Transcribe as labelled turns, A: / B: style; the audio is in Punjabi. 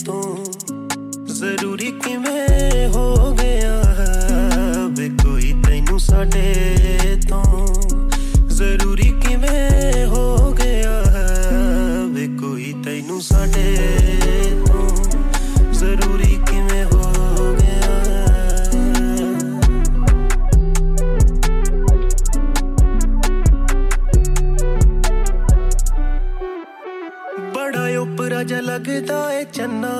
A: ਤੋਂ ਜ਼ਰੂਰੀ ਕਿਵੇਂ ਹੋ ਗਿਆ ਵੇ ਕੋਈ ਤੈਨੂੰ ਸਾਡੇ ਤੋਂ ਜ਼ਰੂਰੀ ਕਿਵੇਂ ਹੋ ਗਿਆ ਵੇ ਕੋਈ ਤੈਨੂੰ ਸਾਡੇ ਤੋਂ ਜ਼ਰੂਰੀ ਕਿਵੇਂ ਹੋ ਗਿਆ ਬੜਾ ਉਪਰਾ ਜਿਹਾ ਲੱਗਦਾ ਏ ਚੰਨਾ